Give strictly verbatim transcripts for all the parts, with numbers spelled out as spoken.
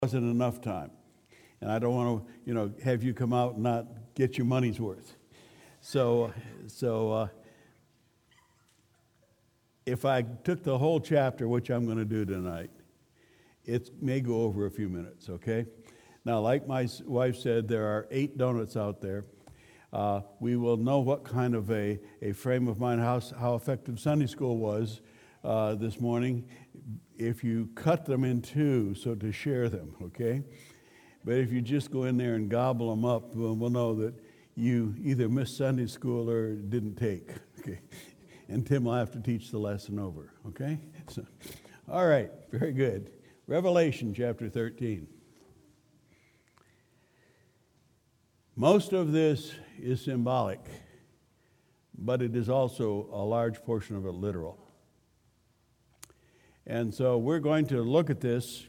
wasn't enough time. And I don't want to, you know, have you come out and not get your money's worth. So, so uh, if I took the whole chapter, which I'm going to do tonight, it may go over a few minutes, okay? Now, like my wife said, there are eight donuts out there. Uh, we will know what kind of a, a frame of mind, how, how effective Sunday school was uh, this morning if you cut them in two, so to share them, okay? But if you just go in there and gobble them up, we'll, we'll know that you either missed Sunday school or didn't take, okay? And Tim will have to teach the lesson over, okay? So, all right, very good. Revelation chapter thirteen. Most of this is symbolic, but it is also a large portion of it literal. And so we're going to look at this,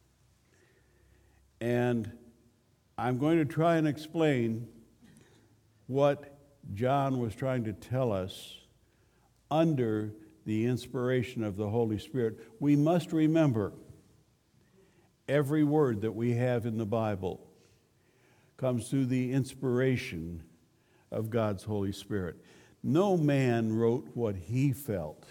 and I'm going to try and explain what John was trying to tell us under the inspiration of the Holy Spirit. We must remember every word that we have in the Bible comes through the inspiration of God's Holy Spirit. No man wrote what he felt.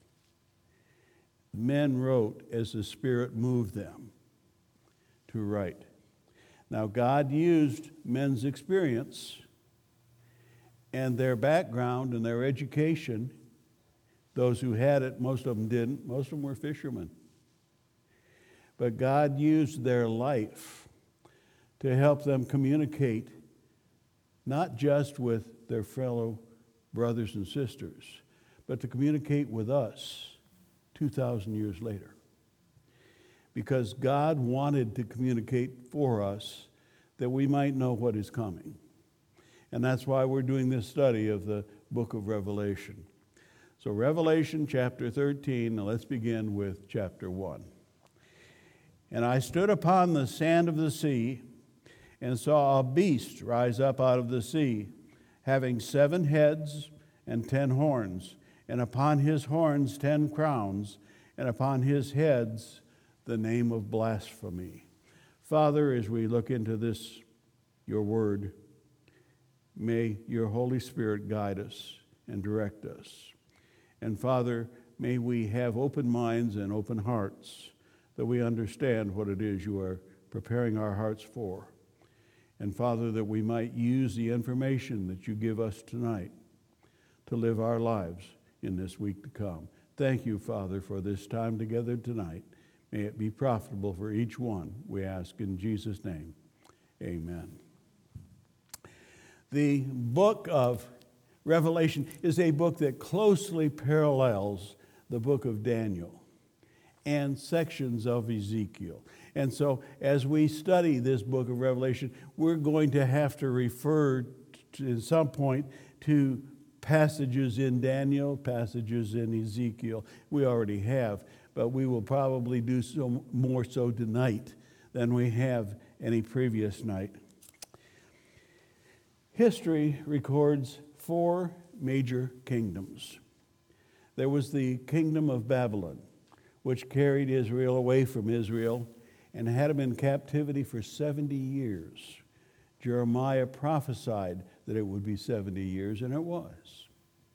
Men wrote as the Spirit moved them to write. Now, God used men's experience and their background and their education. Those who had it, most of them didn't. Most of them were fishermen. But God used their life to help them communicate not just with their fellow brothers and sisters, but to communicate with us two thousand years later. Because God wanted to communicate for us that we might know what is coming. And that's why we're doing this study of the book of Revelation. So Revelation chapter thirteen, now let's begin with chapter one. And I stood upon the sand of the sea and saw a beast rise up out of the sea, having seven heads and ten horns, and upon his horns ten crowns, and upon his heads the name of blasphemy. Father, as we look into this, your word, may your Holy Spirit guide us and direct us. And Father, may we have open minds and open hearts that we understand what it is you are preparing our hearts for. And Father, that we might use the information that you give us tonight to live our lives in this week to come. Thank you, Father, for this time together tonight. May it be profitable for each one, we ask in Jesus' name. Amen. The book of Revelation is a book that closely parallels the book of Daniel and sections of Ezekiel. And so as we study this book of Revelation, we're going to have to refer to, at some point to passages in Daniel, passages in Ezekiel. We already have, but we will probably do so more so tonight than we have any previous night. History records four major kingdoms. There was the kingdom of Babylon, which carried Israel away from Israel and had them in captivity for seventy years. Jeremiah prophesied that it would be seventy years, and it was.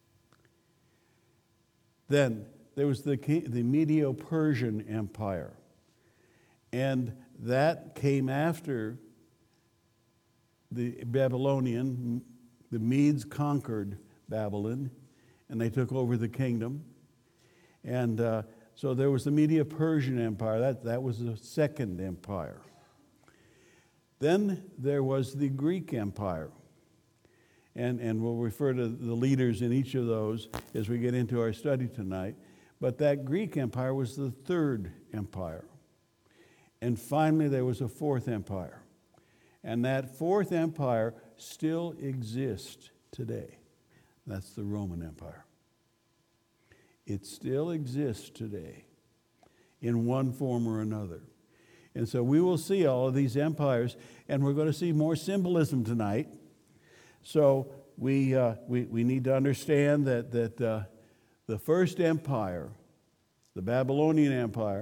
Then there was the, the Medo-Persian Empire, and that came after the Babylonian. The Medes conquered Babylon, and they took over the kingdom. And uh, so there was the Medo-Persian Empire. That, that was the second empire. Then there was the Greek Empire. And, and we'll refer to the leaders in each of those as we get into our study tonight. But that Greek Empire was the third empire. And finally, there was a fourth empire. And that fourth empire still exists today. That's the Roman Empire. It still exists today in one form or another. And so we will see all of these empires, and we're going to see more symbolism tonight. So we uh, we, we need to understand that, that uh, the first empire, the Babylonian Empire,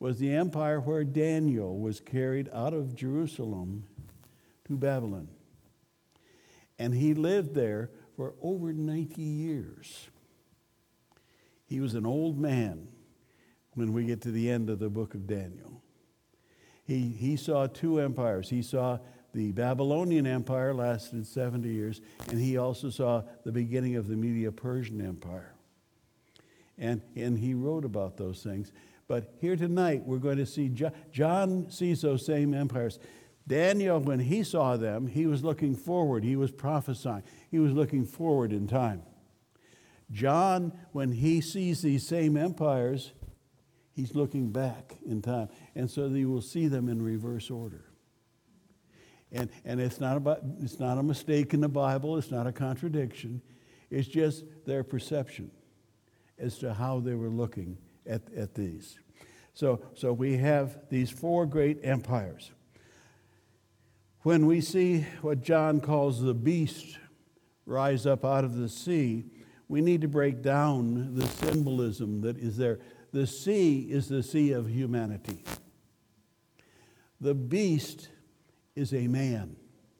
was the empire where Daniel was carried out of Jerusalem to Babylon. And he lived there for over ninety years. He was an old man when we get to the end of the book of Daniel. He, he saw two empires. He saw the Babylonian Empire lasted seventy years, and he also saw the beginning of the Medo-Persian Empire. And, and he wrote about those things. But here tonight, we're going to see, John, John sees those same empires. Daniel, when he saw them, he was looking forward. He was prophesying. He was looking forward in time. John, when he sees these same empires, he's looking back in time. And so you will see them in reverse order. And, and it's not about, it's not a mistake in the Bible. It's not a contradiction. It's just their perception as to how they were looking at, at these. So, so we have these four great empires. When we see what John calls the beast rise up out of the sea, we need to break down the symbolism that is there. The sea is the sea of humanity. The beast is a man.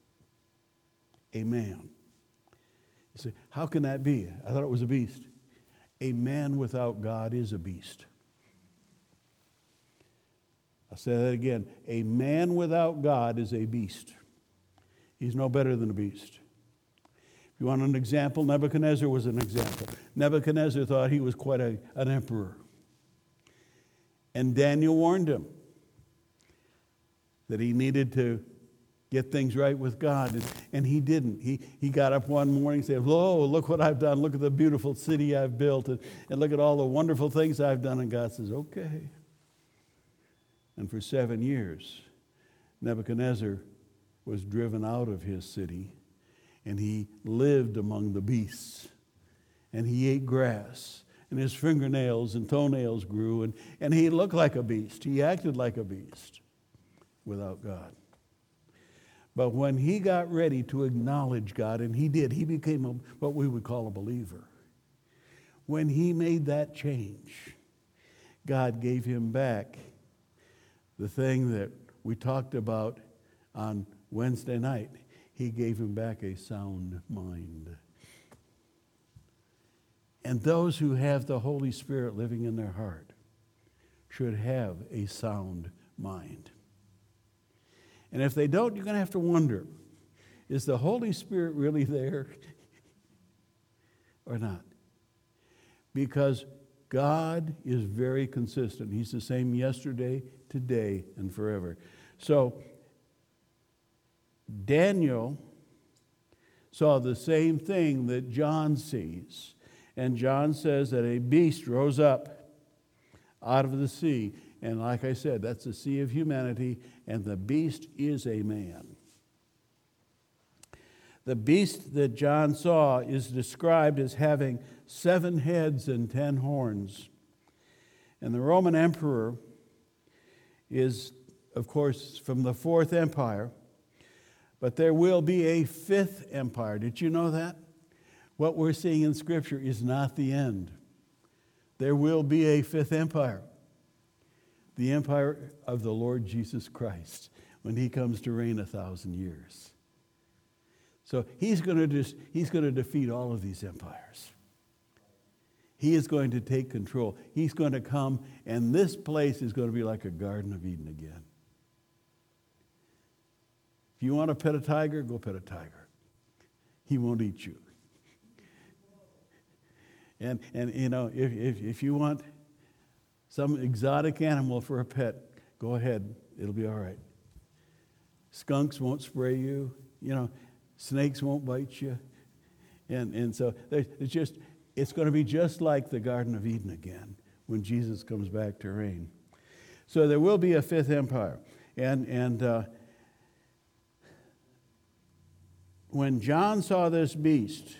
A man. You say, how can that be? I thought it was a beast. A man without God is a beast. I'll say that again. A man without God is a beast. He's no better than a beast. If you want an example, Nebuchadnezzar was an example. Nebuchadnezzar thought he was quite a, an emperor. And Daniel warned him that he needed to get things right with God. And, and he didn't. He, he got up one morning and said, "Whoa, look what I've done. Look at the beautiful city I've built. And, and look at all the wonderful things I've done." And God says, "Okay." And for seven years, Nebuchadnezzar was driven out of his city. And he lived among the beasts. And he ate grass. And his fingernails and toenails grew. And, and he looked like a beast. He acted like a beast without God. But when he got ready to acknowledge God, and he did, he became a, what we would call a believer. When he made that change, God gave him back the thing that we talked about on Wednesday night. He gave him back a sound mind. And those who have the Holy Spirit living in their heart should have a sound mind. And if they don't, you're going to have to wonder, is the Holy Spirit really there or not? Because God is very consistent. He's the same yesterday, today, and forever. So Daniel saw the same thing that John sees. And John says that a beast rose up out of the sea. And like I said, that's the sea of humanity, and the beast is a man. The beast that John saw is described as having seven heads and ten horns. And the Roman emperor is, of course, from the fourth empire. But there will be a fifth empire. Did you know that? What we're seeing in Scripture is not the end. There will be a fifth empire. The empire of the Lord Jesus Christ, when he comes to reign a thousand years. So he's going to just, he's going to defeat all of these empires. He is going to take control. He's going to come, and this place is going to be like a Garden of Eden again. If you want to pet a tiger, go pet a tiger. He won't eat you. And, and you know, if, if, if you want some exotic animal for a pet, go ahead. It'll be all right. Skunks won't spray you. You know, snakes won't bite you. And, and so it's just, it's going to be just like the Garden of Eden again when Jesus comes back to reign. So there will be a fifth empire. And, and uh, when John saw this beast,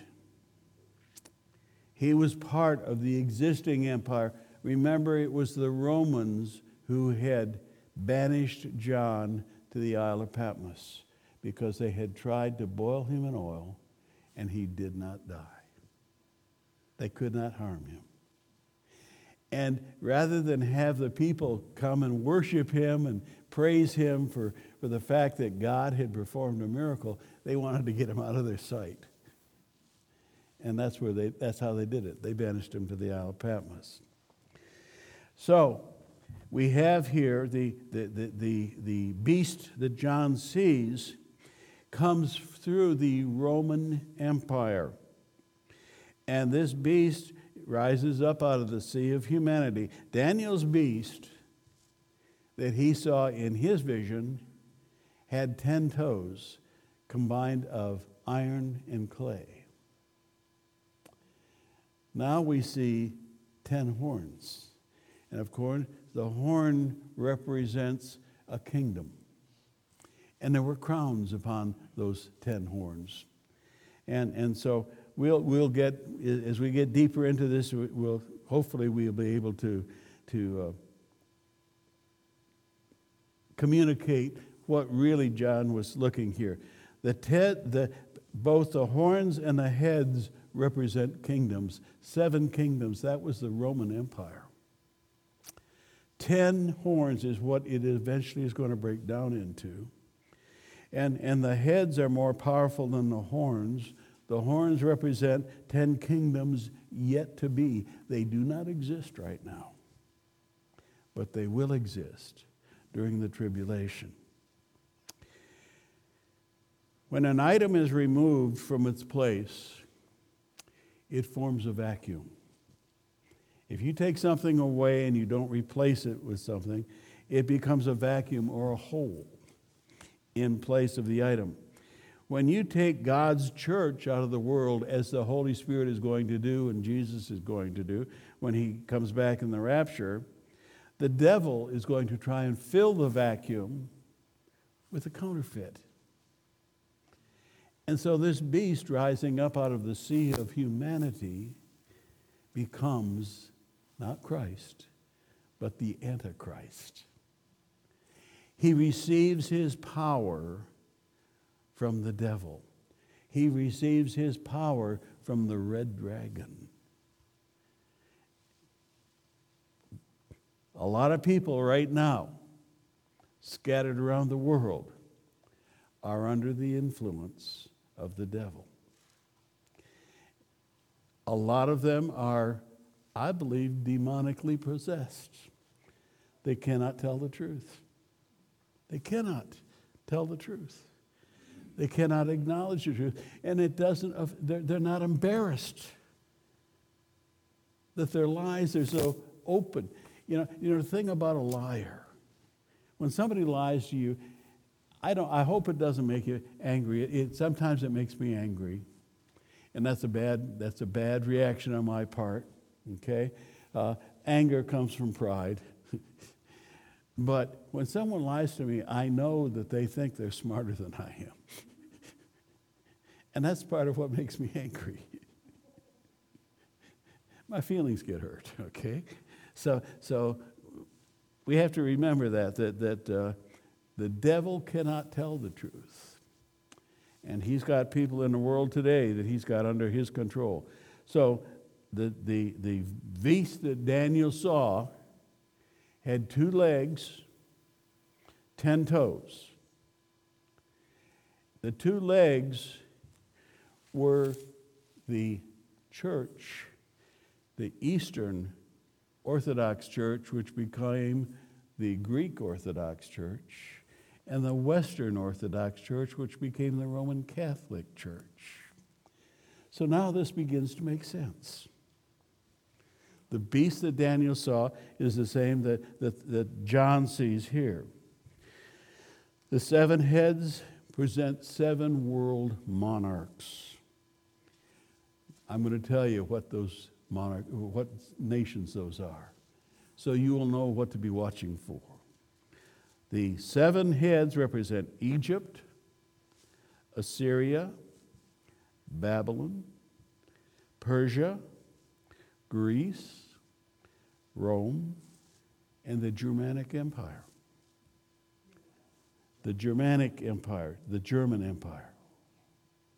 he was part of the existing empire. Remember, it was the Romans who had banished John to the Isle of Patmos because they had tried to boil him in oil, and he did not die. They could not harm him. And rather than have the people come and worship him and praise him for, for the fact that God had performed a miracle, they wanted to get him out of their sight. And that's where they that's how they did it. They banished him to the Isle of Patmos. So we have here the the the the, the beast that John sees comes through the Roman Empire. And this beast rises up out of the sea of humanity. Daniel's beast that he saw in his vision had ten toes combined of iron and clay. Now we see ten horns. And of course, the horn represents a kingdom. And there were crowns upon those ten horns. And, and so we'll, we'll get, as we get deeper into this, we'll, hopefully we'll be able to, to uh, communicate what really John was looking here. The, te- the both the horns and the heads represent kingdoms. Seven kingdoms. That was the Roman Empire. Ten horns is what it eventually is going to break down into. And, and the heads are more powerful than the horns. The horns represent ten kingdoms yet to be. They do not exist right now, but they will exist during the tribulation. When an item is removed from its place, it forms a vacuum. If you take something away and you don't replace it with something, it becomes a vacuum or a hole in place of the item. When you take God's church out of the world, as the Holy Spirit is going to do and Jesus is going to do when he comes back in the rapture, the devil is going to try and fill the vacuum with a counterfeit. And so this beast rising up out of the sea of humanity becomes not Christ, but the Antichrist. He receives his power from the devil. He receives his power from the red dragon. A lot of people right now, scattered around the world, are under the influence of the devil. A lot of them are, I believe, demonically possessed. They cannot tell the truth. They cannot tell the truth. They cannot acknowledge the truth. And it doesn't, they're, they're not embarrassed that their lies are so open. You know, you know, the thing about a liar, when somebody lies to you, I don't. I hope it doesn't make you angry. It, it sometimes it makes me angry, and that's a bad. That's a bad reaction on my part. Okay, uh, anger comes from pride. But when someone lies to me, I know that they think they're smarter than I am, and that's part of what makes me angry. My feelings get hurt. Okay, so so we have to remember that that that. Uh, The devil cannot tell the truth. And he's got people in the world today that he's got under his control. So the, the, the beast that Daniel saw had two legs, ten toes. The two legs were the church, the Eastern Orthodox Church, which became the Greek Orthodox Church, and the Western Orthodox Church, which became the Roman Catholic Church. So now this begins to make sense. The beast that Daniel saw is the same that, that, that John sees here. The seven heads present seven world monarchs. I'm going to tell you what those monarch, what nations those are, so you will know what to be watching for. The seven heads represent Egypt, Assyria, Babylon, Persia, Greece, Rome, and the Germanic Empire. The Germanic Empire, the German Empire.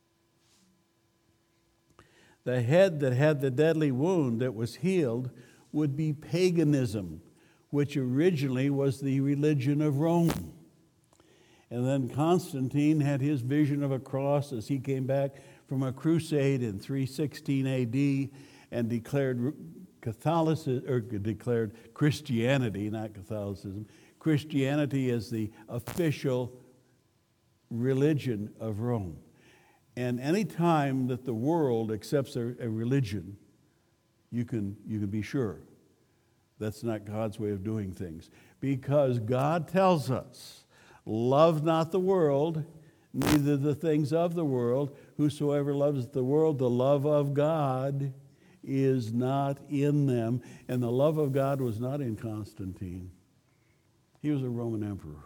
The head that had the deadly wound that was healed would be paganism, which originally was the religion of Rome. And then Constantine had his vision of a cross as he came back from a crusade in three sixteen A D and declared Catholicism, or declared Christianity, not Catholicism, Christianity as the official religion of Rome. And any time that the world accepts a, a religion, you can, you can be sure that's not God's way of doing things. Because God tells us, love not the world, neither the things of the world. Whosoever loves the world, the love of God is not in them. And the love of God was not in Constantine. He was a Roman emperor.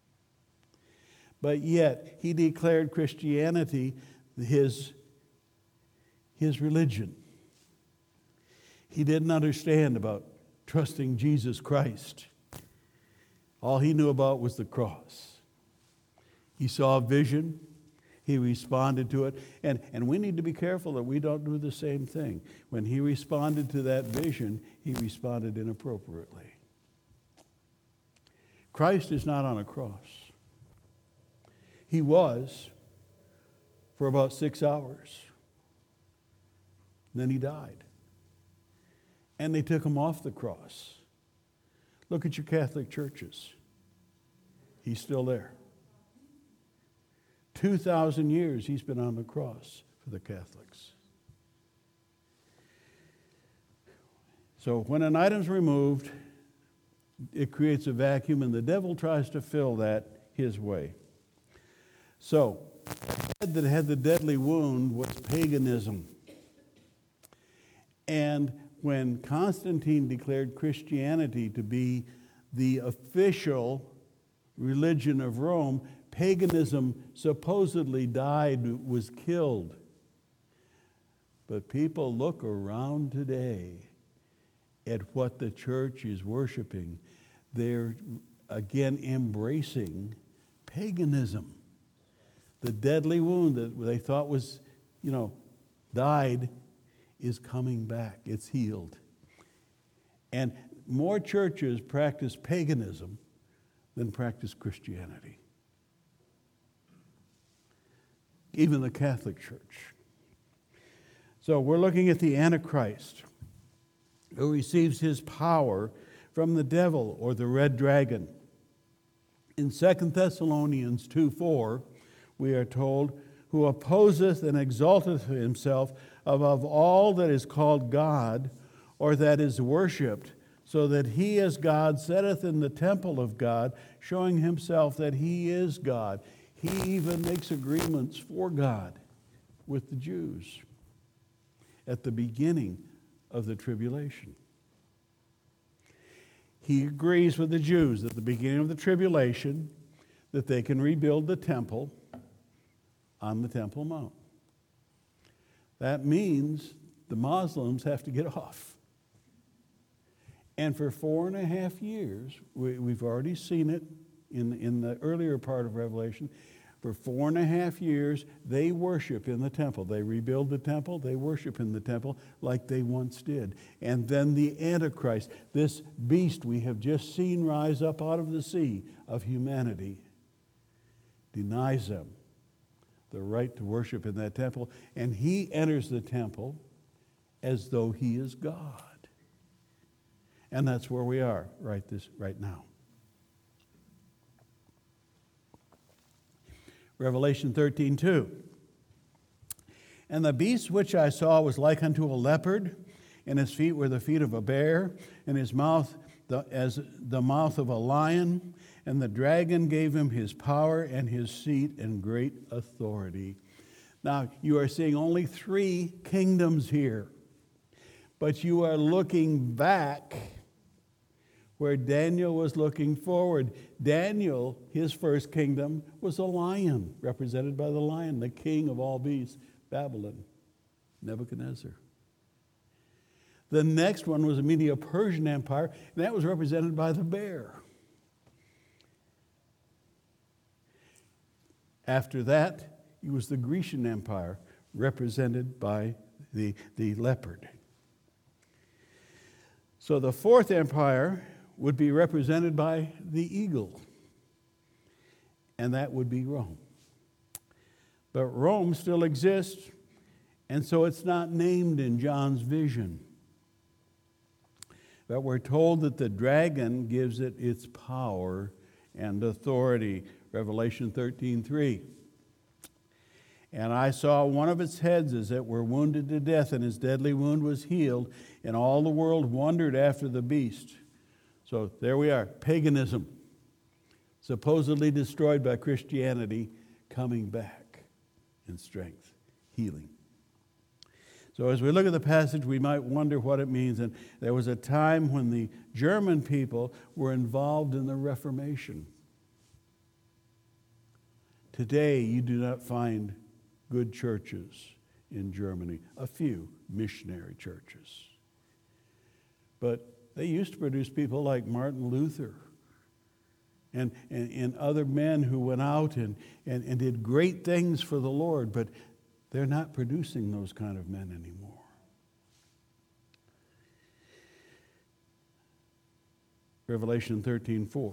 But yet, he declared Christianity his, his religion. He didn't understand about trusting Jesus Christ. All he knew about was the cross. He saw a vision. He responded to it. And, and we need to be careful that we don't do the same thing. When he responded to that vision, he responded inappropriately. Christ is not on a cross. He was for about six hours. Then he died. And they took him off the cross. Look at your Catholic churches. He's still there. two thousand years he's been on the cross for the Catholics. So when an item's removed, it creates a vacuum, and the devil tries to fill that his way. So, the head that had the deadly wound was paganism. And when Constantine declared Christianity to be the official religion of Rome, paganism supposedly died, was killed. But people look around today at what the church is worshiping. They're again embracing paganism. The deadly wound that they thought was, you know, died is coming back. It's healed. And more churches practice paganism than practice Christianity. Even the Catholic Church. So we're looking at the Antichrist, who receives his power from the devil or the red dragon. In Second Thessalonians two four, we are told, who opposeth and exalteth himself above all that is called God, or that is worshipped, so that he as God sitteth in the temple of God, showing himself that he is God. He even makes agreements for God with the Jews at the beginning of the tribulation. He agrees with the Jews at the beginning of the tribulation that they can rebuild the temple on the Temple Mount. That means the Muslims have to get off. And for four and a half years, we, we've already seen it in, in the earlier part of Revelation, for four and a half years, they worship in the temple. They rebuild the temple, they worship in the temple like they once did. And then the Antichrist, this beast we have just seen rise up out of the sea of humanity, denies them the right to worship in that temple, and he enters the temple as though he is God. And that's where we are right this right now. Revelation thirteen two. And the beast which I saw was like unto a leopard, and his feet were the feet of a bear, and his mouth the, as the mouth of a lion. And the dragon gave him his power and his seat and great authority. Now, you are seeing only three kingdoms here. But you are looking back where Daniel was looking forward. Daniel, his first kingdom, was a lion, represented by the lion, the king of all beasts, Babylon, Nebuchadnezzar. The next one was the Medo-Persian Empire, and that was represented by the bear. After that, it was the Grecian Empire, represented by the, the leopard. So the fourth empire would be represented by the eagle, and that would be Rome. But Rome still exists, and so it's not named in John's vision. But we're told that the dragon gives it its power and authority. Revelation thirteen three. And I saw one of its heads as it were wounded to death, and his deadly wound was healed, and all the world wondered after the beast. So there we are, paganism, supposedly destroyed by Christianity, coming back in strength, healing. So as we look at the passage, we might wonder what it means. And there was a time when the German people were involved in the Reformation. Today, you do not find good churches in Germany, a few missionary churches. But they used to produce people like Martin Luther and, and, and other men who went out and, and, and did great things for the Lord, but they're not producing those kind of men anymore. Revelation thirteen four.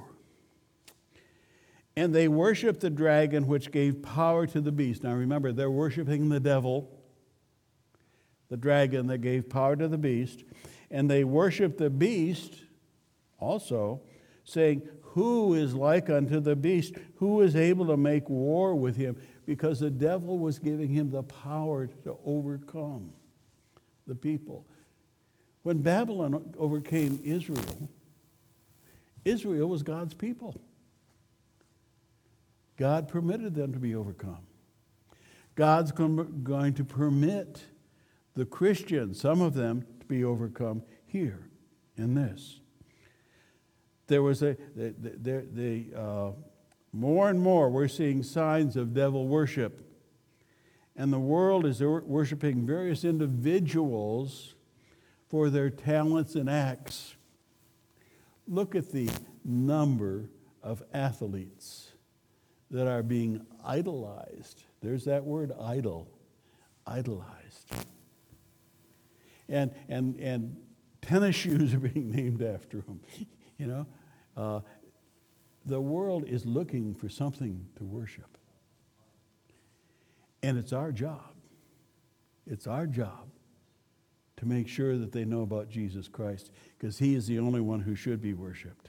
And they worshiped the dragon which gave power to the beast. Now remember, they're worshiping the devil, the dragon that gave power to the beast. And they worshiped the beast also, saying, who is like unto the beast? Who is able to make war with him? Because the devil was giving him the power to overcome the people. When Babylon overcame Israel, Israel was God's people. God permitted them to be overcome. God's going to permit the Christians, some of them, to be overcome here in this. There was a, the, the, the, uh, more and more we're seeing signs of devil worship. And the world is worshiping various individuals for their talents and acts. Look at the number of athletes that are being idolized. There's that word, idol, idolized. And and and tennis shoes are being named after them. You know, uh, the world is looking for something to worship, and it's our job. It's our job to make sure that they know about Jesus Christ, because He is the only one who should be worshipped.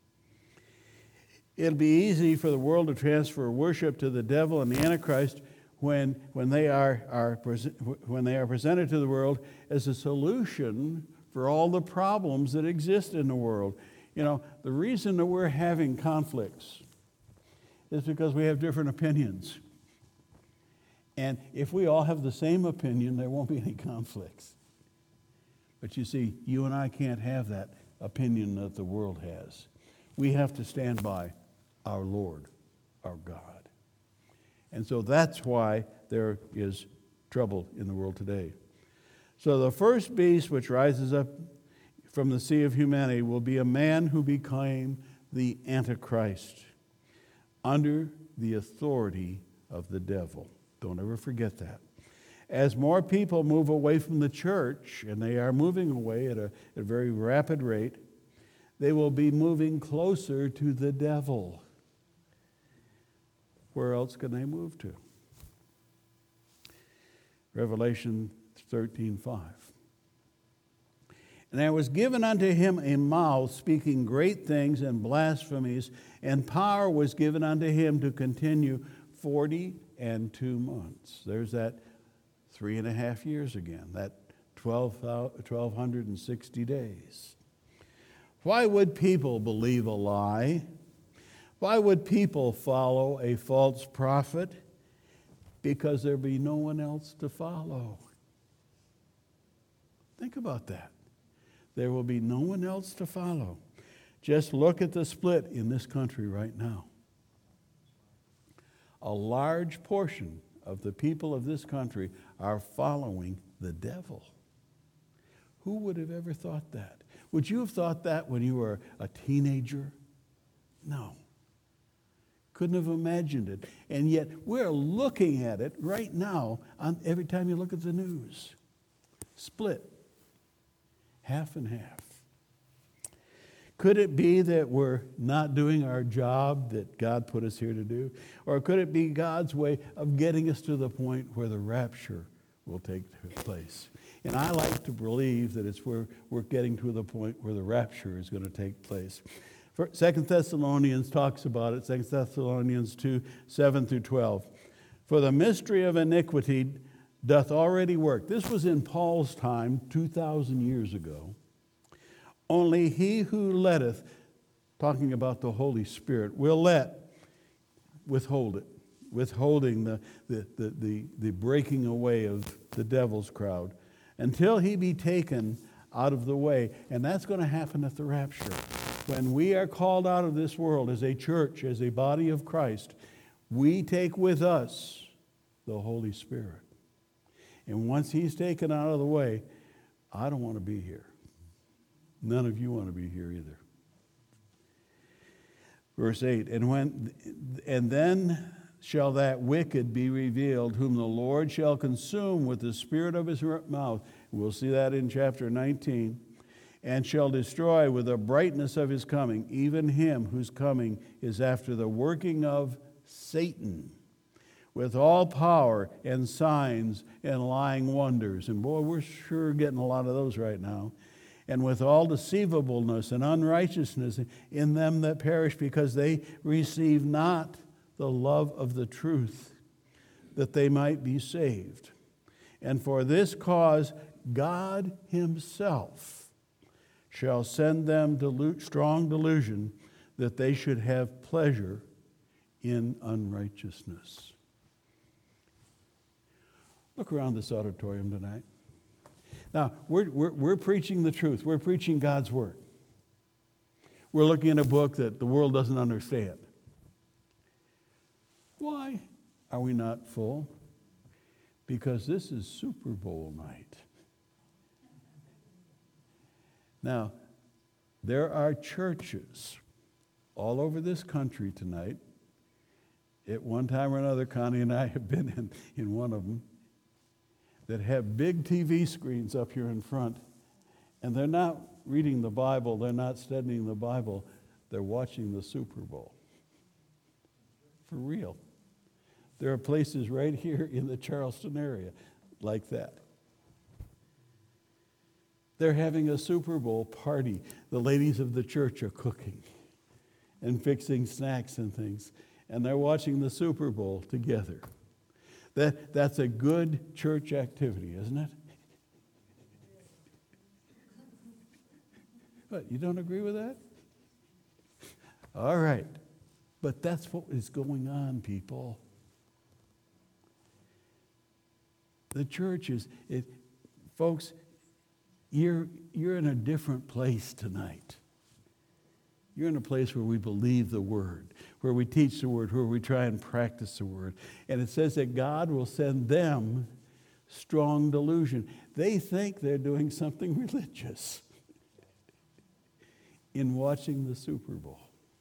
It'll be easy for the world to transfer worship to the devil and the Antichrist when, when, they are, are, when they are presented to the world as a solution for all the problems that exist in the world. You know, the reason that we're having conflicts is because we have different opinions. And if we all have the same opinion, there won't be any conflicts. But you see, you and I can't have that opinion that the world has. We have to stand by our Lord, our God. And so that's why there is trouble in the world today. So the first beast which rises up from the sea of humanity will be a man who became the Antichrist under the authority of the devil. Don't ever forget that. As more people move away from the church, and they are moving away at a, at a very rapid rate, they will be moving closer to the devil. Where else can they move to? Revelation thirteen five. And there was given unto him a mouth speaking great things and blasphemies, and power was given unto him to continue forty and two months. There's that three and a half years again, that twelve, twelve sixty days. Why would people believe a lie? Why would people follow a false prophet? Because there'd be no one else to follow. Think about that. There will be no one else to follow. Just look at the split in this country right now. A large portion of the people of this country are following the devil. Who would have ever thought that? Would you have thought that when you were a teenager? No. Couldn't have imagined it. And yet we're looking at it right now on every time you look at the news. Split. Half and half. Could it be that we're not doing our job that God put us here to do? Or could it be God's way of getting us to the point where the rapture will take place? And I like to believe that it's where we're getting to the point where the rapture is going to take place. For Second Thessalonians talks about it, Second Thessalonians two, seven through twelve. For the mystery of iniquity doth already work. This was in Paul's time, two thousand years ago. Only he who letteth, talking about the Holy Spirit, will let, withhold it, withholding the, the, the, the, the breaking away of the devil's crowd, until he be taken out of the way. And that's going to happen at the rapture. When we are called out of this world as a church, as a body of Christ, we take with us the Holy Spirit. And once he's taken out of the way, I don't want to be here. None of you want to be here either. Verse eight, and when and then shall that wicked be revealed, whom the Lord shall consume with the spirit of his mouth. We'll see that in chapter nineteen. And shall destroy with the brightness of his coming, even him whose coming is after the working of Satan, with all power and signs and lying wonders. And boy, we're sure getting a lot of those right now. And with all deceivableness and unrighteousness in them that perish, because they receive not the love of the truth, that they might be saved. And for this cause God himself shall send them delu- strong delusion, that they should have pleasure in unrighteousness. Look around this auditorium tonight. Now, we're, we're, we're preaching the truth. We're preaching God's Word. We're looking at a book that the world doesn't understand. Why are we not full? Because this is Super Bowl night. Now, there are churches all over this country tonight. At one time or another, Connie and I have been in, in one of them, that have big T V screens up here in front, and they're not reading the Bible, they're not studying the Bible, they're watching the Super Bowl. For real. There are places right here in the Charleston area like that. They're having a Super Bowl party. The ladies of the church are cooking and fixing snacks and things, and they're watching the Super Bowl together. That, that's a good church activity, isn't it? What, you don't agree with that? All right. But that's what is going on, people. The church is, it, folks, You're, you're in a different place tonight. You're in a place where we believe the Word, where we teach the Word, where we try and practice the Word. And it says that God will send them strong delusion. They think they're doing something religious in watching the Super Bowl.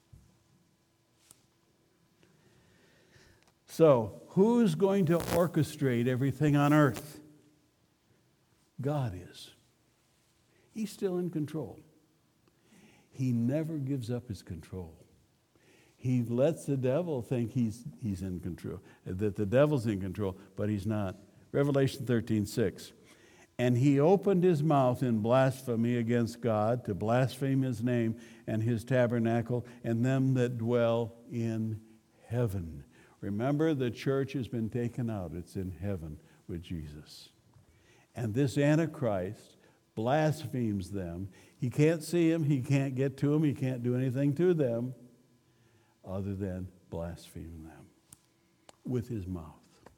So, who's going to orchestrate everything on earth? God is. He's still in control. He never gives up his control. He lets the devil think he's, he's in control, that the devil's in control, but he's not. Revelation thirteen six. And he opened his mouth in blasphemy against God, to blaspheme his name and his tabernacle and them that dwell in heaven. Remember, the church has been taken out. It's in heaven with Jesus. And this Antichrist blasphemes them. He can't see them. He can't get to them. He can't do anything to them other than blaspheme them with his mouth.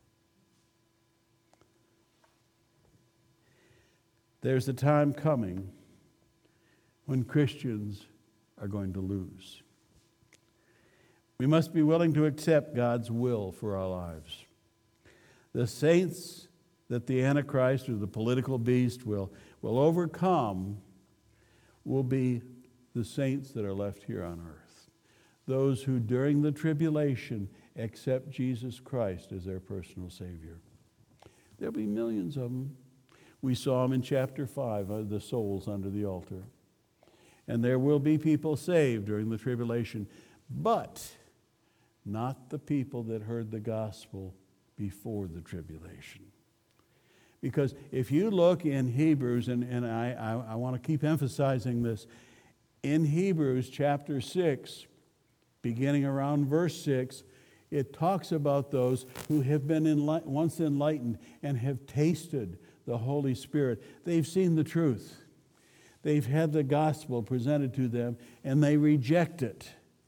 There's a time coming when Christians are going to lose. We must be willing to accept God's will for our lives. The saints that the Antichrist or the political beast will, will overcome will be the saints that are left here on earth. Those who during the tribulation accept Jesus Christ as their personal Savior. There'll be millions of them. We saw them in chapter five, of the souls under the altar. And there will be people saved during the tribulation, but not the people that heard the gospel before the tribulation. Because if you look in Hebrews, and, and I, I, I want to keep emphasizing this, in Hebrews chapter six, beginning around verse six, it talks about those who have been enlight- once enlightened and have tasted the Holy Spirit. They've seen the truth. They've had the gospel presented to them, and they reject it.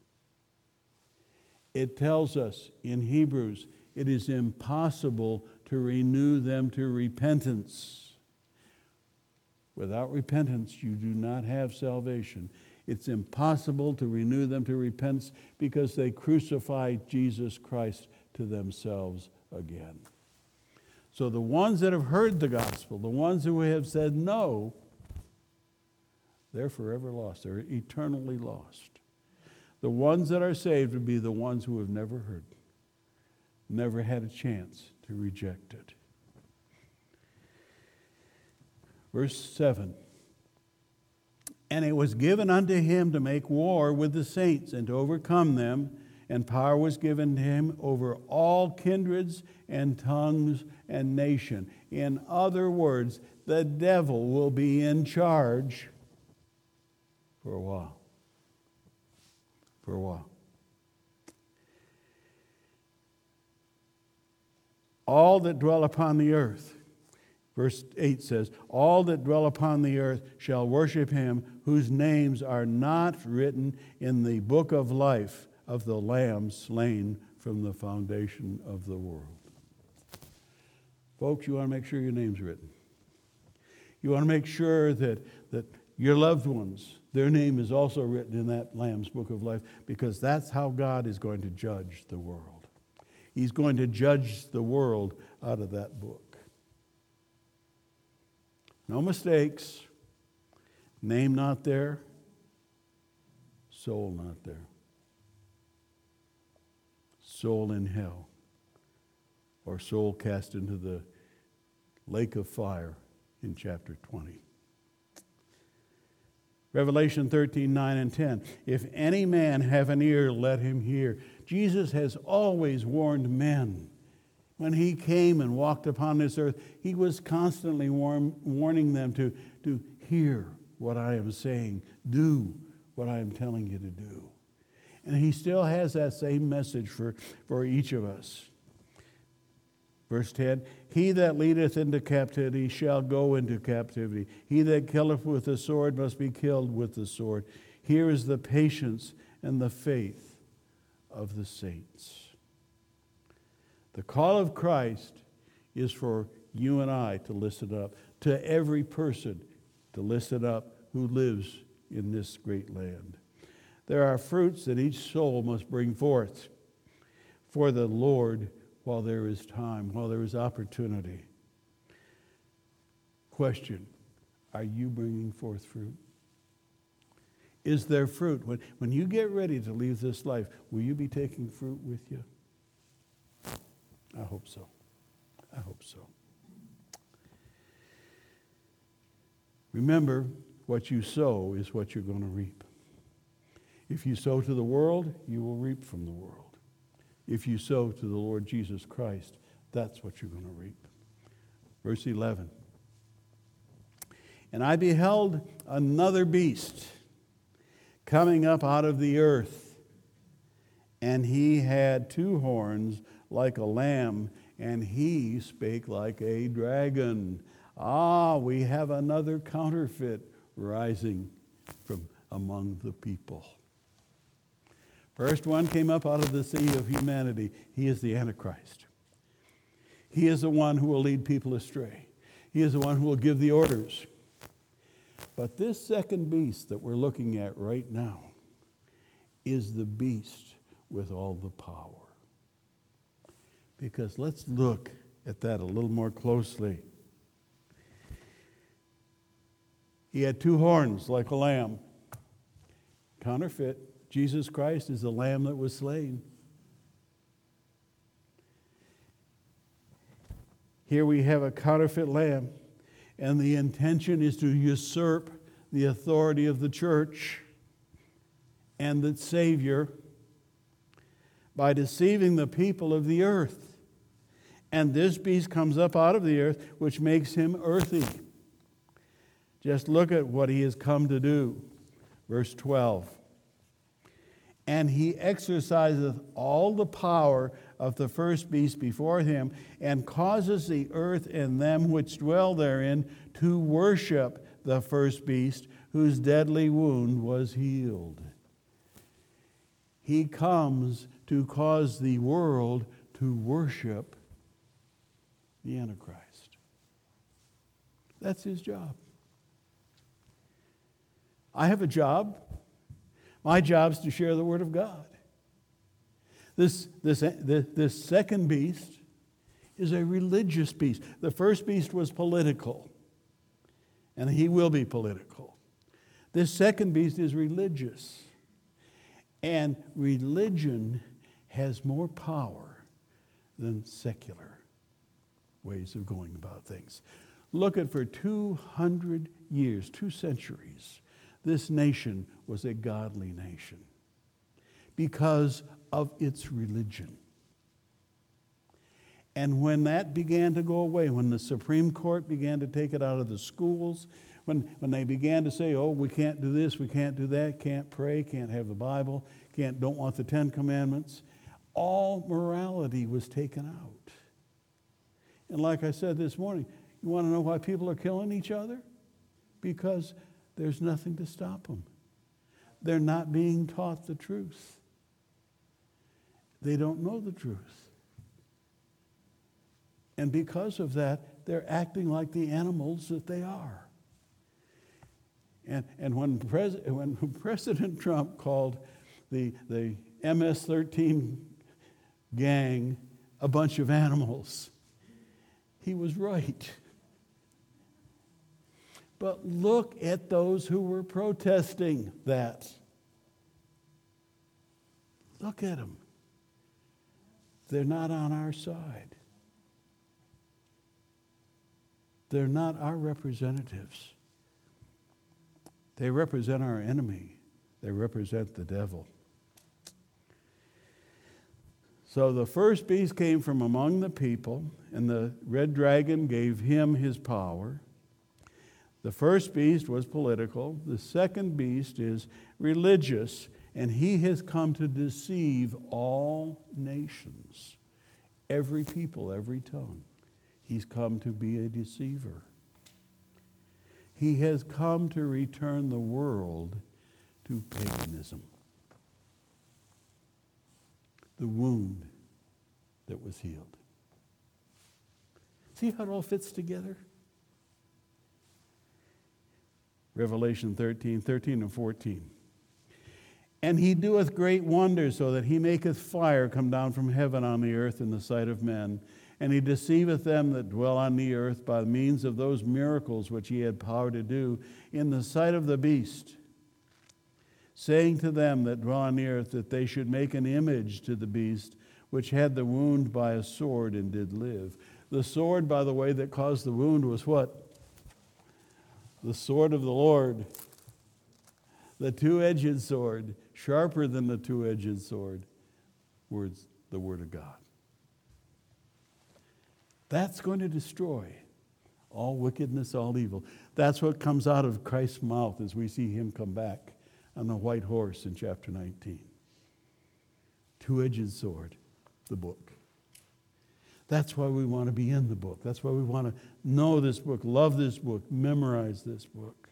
It tells us in Hebrews, it is impossible to renew them to repentance. Without repentance, you do not have salvation. It's impossible to renew them to repentance because they crucified Jesus Christ to themselves again. So the ones that have heard the gospel, the ones who have said no, they're forever lost. They're eternally lost. The ones that are saved would be the ones who have never heard, never had a chance to reject it. Verse seven. And it was given unto him to make war with the saints and to overcome them, and power was given to him over all kindreds and tongues and nation. In other words, the devil will be in charge for a while. For a while. All that dwell upon the earth, verse eight says, all that dwell upon the earth shall worship him whose names are not written in the book of life of the Lamb slain from the foundation of the world. Folks, you want to make sure your name's written. You want to make sure that, that your loved ones, their name is also written in that Lamb's book of life, because that's how God is going to judge the world. He's going to judge the world out of that book. No mistakes. Name not there. Soul not there. Soul in hell. Or soul cast into the lake of fire in chapter twenty. Revelation thirteen, nine and ten. If any man have an ear, let him hear. Jesus has always warned men. When he came and walked upon this earth, he was constantly warn, warning them to, to hear what I am saying, do what I am telling you to do. And he still has that same message for, for each of us. Verse ten, he that leadeth into captivity shall go into captivity. He that killeth with the sword must be killed with the sword. Here is the patience and the faith of the saints. The call of Christ is for you and I to listen up, to every person to listen up who lives in this great land. There are fruits that each soul must bring forth for the Lord while there is time, while there is opportunity. Question, are you bringing forth fruit? Is there fruit? When, when you get ready to leave this life, will you be taking fruit with you? I hope so. I hope so. Remember, what you sow is what you're going to reap. If you sow to the world, you will reap from the world. If you sow to the Lord Jesus Christ, that's what you're going to reap. Verse eleven. And I beheld another beast coming up out of the earth, and he had two horns like a lamb, and he spake like a dragon. Ah, we have another counterfeit rising from among the people. First one came up out of the sea of humanity. He is the Antichrist. He is the one who will lead people astray. He is the one who will give the orders. But this second beast that we're looking at right now is the beast with all the power. Because let's look at that a little more closely. He had two horns like a lamb. Counterfeit. Jesus Christ is the lamb that was slain. Here we have a counterfeit lamb, and the intention is to usurp the authority of the church and the Savior by deceiving the people of the earth. And this beast comes up out of the earth, which makes him earthy. Just look at what he has come to do. Verse twelve. And he exerciseth all the power of the first beast before him, and causes the earth and them which dwell therein to worship the first beast, whose deadly wound was healed. He comes to cause the world to worship the Antichrist. That's his job. I have a job. My job is to share the Word of God. This, this, this, this second beast is a religious beast. The first beast was political, and he will be political. This second beast is religious, and religion has more power than secular ways of going about things. Look at, for two hundred years, two centuries, this nation was a godly nation because of its religion. And when that began to go away, when the Supreme Court began to take it out of the schools, when, when they began to say, oh, we can't do this, we can't do that, can't pray, can't have the Bible, can't, don't want the Ten Commandments, all morality was taken out. And like I said this morning, you want to know why people are killing each other? Because there's nothing to stop them. They're not being taught the truth. They don't know the truth. And because of that, they're acting like the animals that they are. And, and when, Pres- when President Trump called the, the M S thirteen gang a bunch of animals, he was right. But look at those who were protesting that. Look at them. They're not on our side. They're not our representatives. They represent our enemy. They represent the devil. So the first beast came from among the people, and the red dragon gave him his power. The first beast was political. The second beast is religious, and he has come to deceive all nations, every people, every tongue. He's come to be a deceiver. He has come to return the world to paganism. The wound that was healed. See how it all fits together? Revelation thirteen, thirteen and fourteen. And he doeth great wonders, so that he maketh fire come down from heaven on the earth in the sight of men. And he deceiveth them that dwell on the earth by means of those miracles which he had power to do in the sight of the beast, saying to them that dwell on the earth that they should make an image to the beast, which had the wound by a sword and did live. The sword, by the way, that caused the wound was what? The sword of the Lord. The two-edged sword, sharper than the two-edged sword, words, the Word of God. That's going to destroy all wickedness, all evil. That's what comes out of Christ's mouth as we see him come back on the white horse in chapter nineteen. Two-edged sword, the book. That's why we want to be in the book. That's why we want to know this book, love this book, memorize this book.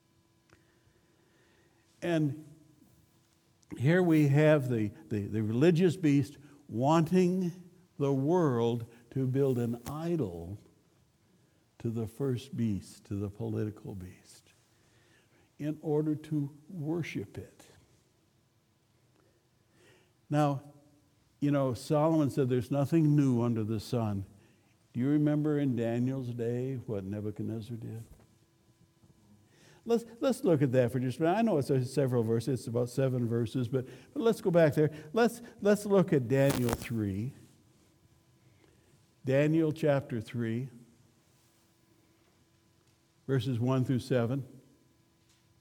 And here we have the, the, the religious beast wanting the world to build an idol to the first beast, to the political beast, in order to worship it. Now, you know, Solomon said there's nothing new under the sun. Do you remember in Daniel's day what Nebuchadnezzar did? Let's, let's look at that for just a minute. I know it's several verses. It's about seven verses, but, but let's go back there. Let's, let's look at Daniel three. Daniel chapter three, verses one through seven.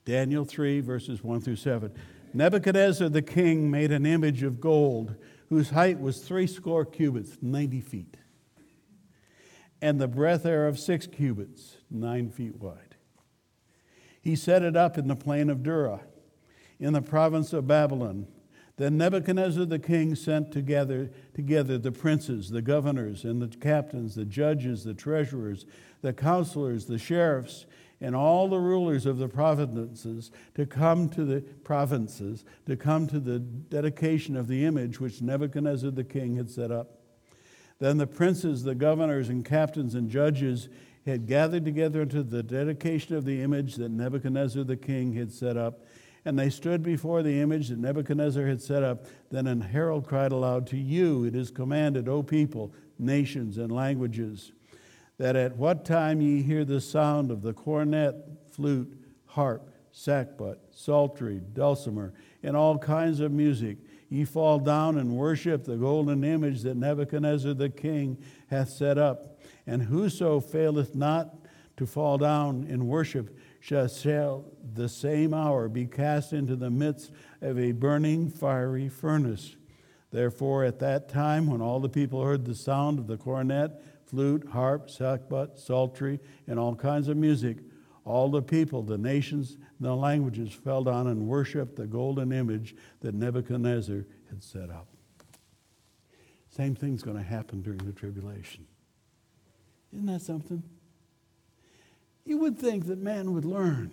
Daniel three, verses one through seven. Nebuchadnezzar the king made an image of gold, whose height was three score cubits, ninety feet, and the breadth thereof six cubits, nine feet wide. He set it up in the plain of Dura, in the province of Babylon. Then Nebuchadnezzar the king sent together, together the princes, the governors, and the captains, the judges, the treasurers, the counselors, the sheriffs, and all the rulers of the provinces to come to the provinces to come to the dedication of the image which Nebuchadnezzar the king had set up. Then the princes, the governors, and captains and judges had gathered together unto the dedication of the image that Nebuchadnezzar the king had set up. And they stood before the image that Nebuchadnezzar had set up. Then an herald cried aloud, To you it is commanded, O people, nations, and languages, that at what time ye hear the sound of the cornet, flute, harp, sackbut, psaltery, dulcimer, and all kinds of music, ye fall down and worship the golden image that Nebuchadnezzar the king hath set up. And whoso faileth not to fall down and worship shall, shall the same hour be cast into the midst of a burning fiery furnace. Therefore at that time, when all the people heard the sound of the cornet, flute, harp, sackbut, psaltery, and all kinds of music, all the people, the nations, and the languages fell down and worshiped the golden image that Nebuchadnezzar had set up. Same thing's going to happen during the tribulation. Isn't that something? You would think that man would learn.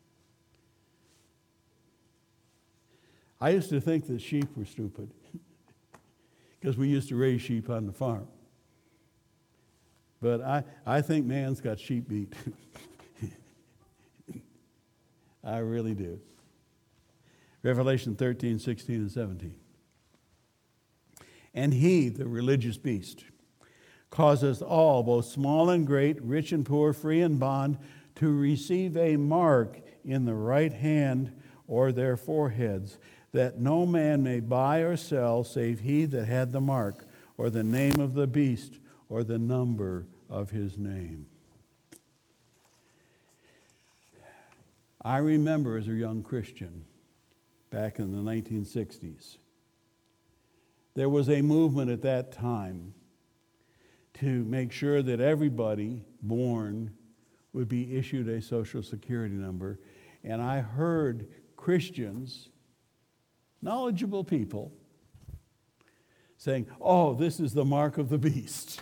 I used to think that sheep were stupid because we used to raise sheep on the farm. But I, I think man's got sheep beat. I really do. Revelation thirteen, sixteen, and seventeen. And he, the religious beast, causeth all, both small and great, rich and poor, free and bond, to receive a mark in the right hand or their foreheads, that no man may buy or sell save he that had the mark, or the name of the beast, or the number of his name. I remember as a young Christian, back in the nineteen sixties, there was a movement at that time to make sure that everybody born would be issued a Social Security number. And I heard Christians, knowledgeable people, saying, oh, this is the mark of the beast.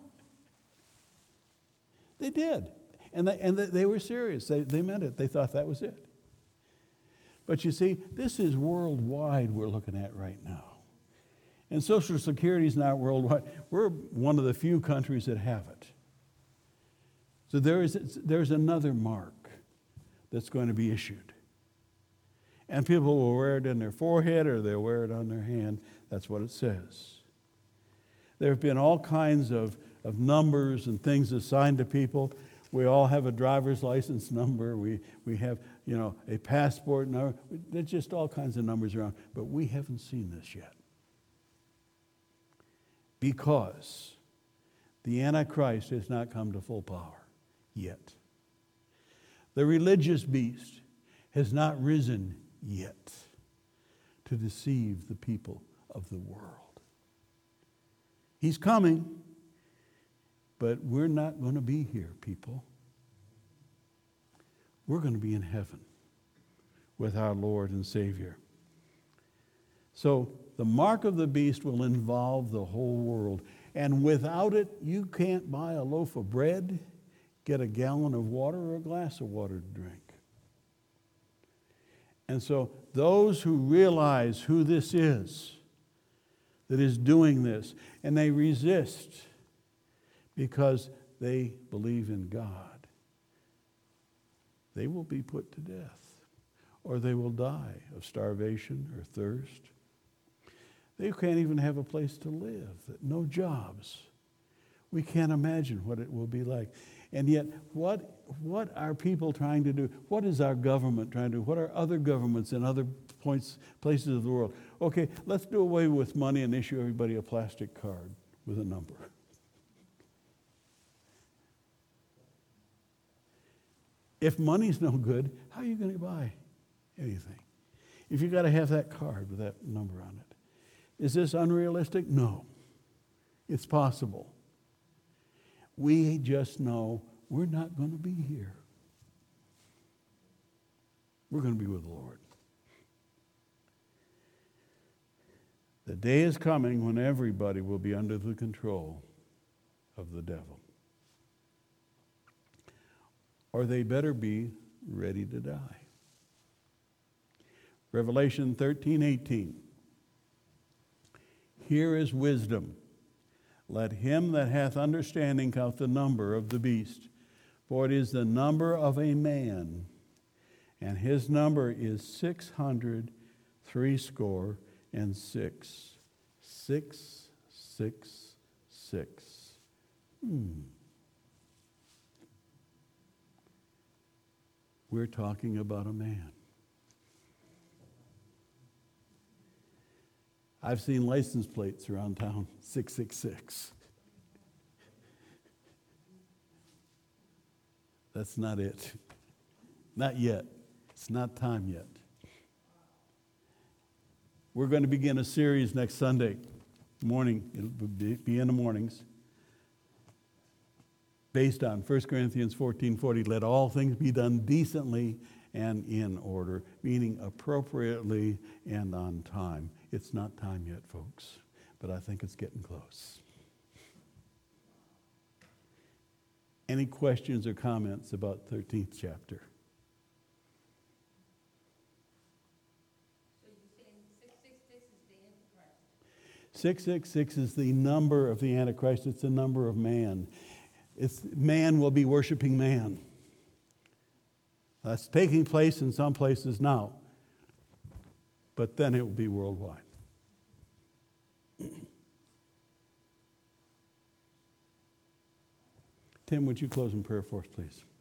They did. And they, and they were serious. They, they meant it. They thought that was it. But you see, this is worldwide we're looking at right now. And Social Security is not worldwide. We're one of the few countries that have it. So there is there's another mark that's going to be issued. And people will wear it in their forehead or they'll wear it on their hand. That's what it says. There have been all kinds of, of numbers and things assigned to people. We all have a driver's license number. We, we have, you know, a passport number. There's just all kinds of numbers around. But we haven't seen this yet. Because the Antichrist has not come to full power yet. The religious beast has not risen yet to deceive the people of the world. He's coming, but we're not going to be here, people. We're going to be in heaven with our Lord and Savior. So the mark of the beast will involve the whole world. And without it, you can't buy a loaf of bread, get a gallon of water, or a glass of water to drink. And so those who realize who this is, that is doing this, and they resist because they believe in God, they will be put to death, or they will die of starvation or thirst. They can't even have a place to live, no jobs. We can't imagine what it will be like. And yet, what, what are people trying to do? What is our government trying to do? What are other governments in other points, places of the world? Okay, let's do away with money and issue everybody a plastic card with a number. If money's no good, how are you going to buy anything? If you got to have that card with that number on it. Is this unrealistic? No. It's possible. We just know we're not going to be here. We're going to be with the Lord. The day is coming when everybody will be under the control of the devil. Or they better be ready to die. Revelation thirteen eighteen. Here is wisdom. Let him that hath understanding count the number of the beast, for it is the number of a man, and his number is six hundred threescore and six. Six, six, six. Hmm. We're talking about a man. I've seen license plates around town, six six six. That's not it. Not yet. It's not time yet. We're going to begin a series next Sunday morning. It'll be in the mornings. Based on First Corinthians fourteen forty, let all things be done decently and in order, meaning appropriately and on time. It's not time yet, folks, but I think it's getting close. Any questions or comments about thirteenth chapter? So you're saying six six six is the Antichrist? six six six is the number of the Antichrist. It's the number of man. It's man will be worshiping man. That's taking place in some places now, but then it will be worldwide. Tim, would you close in prayer for us, please?